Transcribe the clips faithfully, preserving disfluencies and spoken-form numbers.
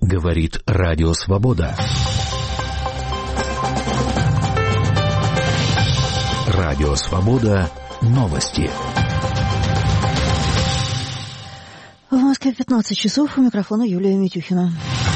Говорит Радио Свобода. Радио Свобода. Новости. В Москве пятнадцать часов. У микрофона Юлия Митюхина.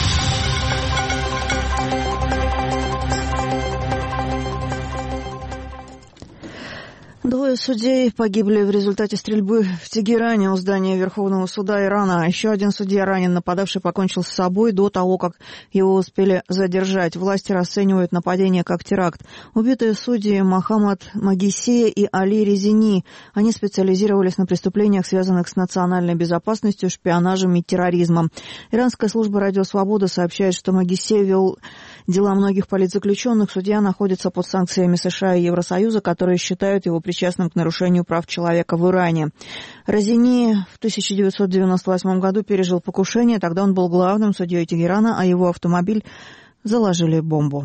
Двое судей погибли в результате стрельбы в Тегеране у здания Верховного суда Ирана. Еще один судья ранен. Нападавший покончил с собой до того, как его успели задержать. Власти расценивают нападение как теракт. Убитые судьи Мохаммад Магисея и Али Резини. Они специализировались на преступлениях, связанных с национальной безопасностью, шпионажем и терроризмом. Иранская служба «Радио Свобода» сообщает, что Магисей вел дела многих политзаключенных. Судья находится под санкциями США и Евросоюза, которые считают его причастным к нарушению прав человека в Иране. Резини в тысяча девятьсот девяносто восьмом году пережил покушение. Тогда он был главным судьей Тегерана, а его автомобиль заложили бомбу.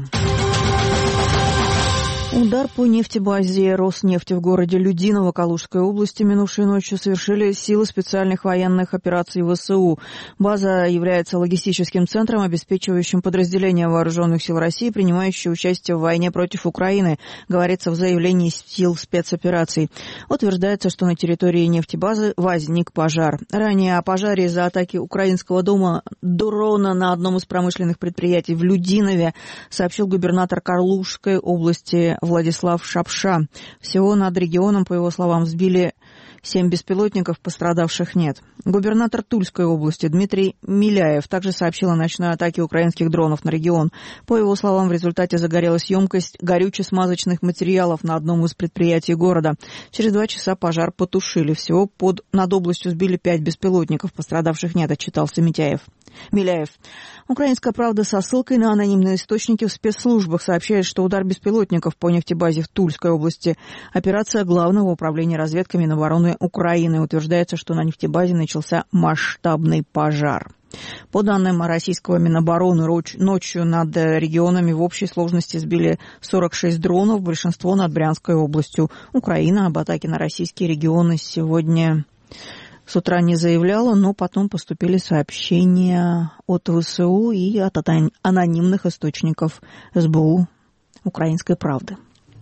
Удар по нефтебазе Роснефти в городе Людиново Калужской области минувшей ночью совершили силы специальных военных операций ВСУ. База является логистическим центром, обеспечивающим подразделения вооруженных сил России, принимающие участие в войне против Украины, говорится в заявлении сил спецопераций. Утверждается, что на территории нефтебазы возник пожар. Ранее о пожаре из-за атаки украинского дома дрона на одном из промышленных предприятий в Людинове сообщил губернатор Калужской области Владислав Шапша. Всего над регионом, по его словам, сбили семь беспилотников, пострадавших нет. Губернатор Тульской области Дмитрий Миляев также сообщил о ночной атаке украинских дронов на регион. По его словам, в результате загорелась емкость горюче-смазочных материалов на одном из предприятий города. Через два часа пожар потушили. Всего под, над областью сбили пять беспилотников, пострадавших нет, отчитался Митяев. Миляев. Украинская правда со ссылкой на анонимные источники в спецслужбах сообщает, что удар беспилотников по нефтебазе в Тульской области – операция Главного управления разведкой Минобороны Украины. Утверждается, что на нефтебазе начался масштабный пожар. По данным российского Минобороны, ночью над регионами в общей сложности сбили сорок шесть дронов, большинство над Брянской областью. Украина об атаке на российские регионы сегодня с утра не заявляла, но потом поступили сообщения от ВСУ и от анонимных источников СБУ «Украинской правды».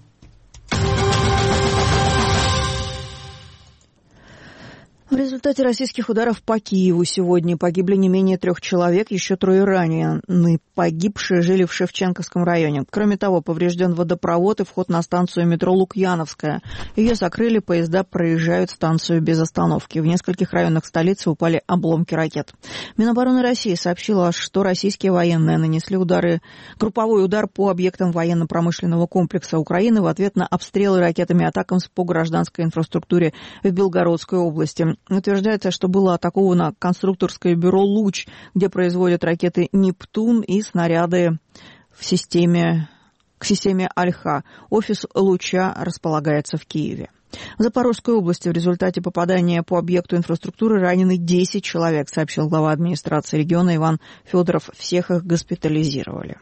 В результате российских ударов по Киеву сегодня погибли не менее трех человек, еще трое ранены. Погибшие жили в Шевченковском районе. Кроме того, поврежден водопровод и вход на станцию метро Лукьяновская. Ее закрыли, поезда проезжают станцию без остановки. В нескольких районах столицы упали обломки ракет. Минобороны России сообщила, что российские военные нанесли удары, групповой удар по объектам военно-промышленного комплекса Украины в ответ на обстрелы ракетами атакам по гражданской инфраструктуре в Белгородской области. Утверждается, что было атаковано конструкторское бюро «Луч», где производят ракеты «Нептун» и снаряды в системе, к системе «Альха». Офис «Луча» располагается в Киеве. В Запорожской области в результате попадания по объекту инфраструктуры ранены десять человек, сообщил глава администрации региона Иван Федоров. Всех их госпитализировали.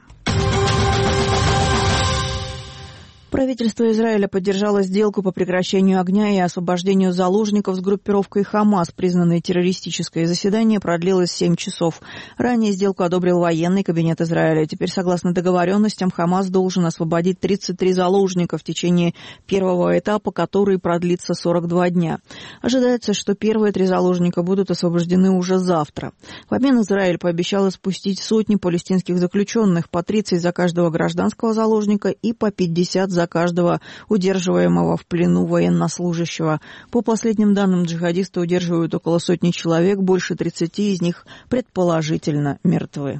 Правительство Израиля поддержало сделку по прекращению огня и освобождению заложников с группировкой «Хамас», признанной террористической. Заседание продлилось семь часов. Ранее сделку одобрил военный кабинет Израиля. Теперь, согласно договоренностям, «Хамас» должен освободить тридцать три заложника в течение первого этапа, который продлится сорок два дня. Ожидается, что первые три заложника будут освобождены уже завтра. В обмен Израиль пообещал спустить сотни палестинских заключенных, по тридцать за каждого гражданского заложника и по пятьдесят за каждого удерживаемого в плену военнослужащего. По последним данным, джихадисты удерживают около сотни человек, больше тридцати из них предположительно мертвы.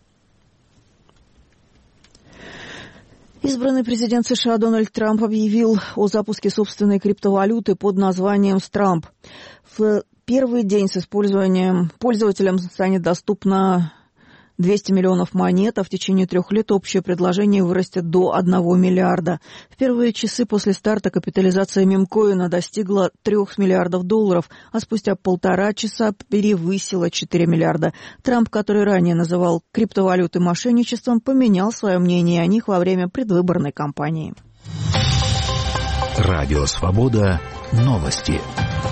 Избранный президент США Дональд Трамп объявил о запуске собственной криптовалюты под названием «Страмп». В первый день с использованием пользователям станет доступно двести миллионов монет, а в течение трех лет общее предложение вырастет до одного миллиарда. В первые часы после старта капитализация мемкоина достигла трех миллиардов долларов, а спустя полтора часа превысила четыре миллиарда. Трамп, который ранее называл криптовалюты мошенничеством, поменял свое мнение о них во время предвыборной кампании. Радио Свобода. Новости.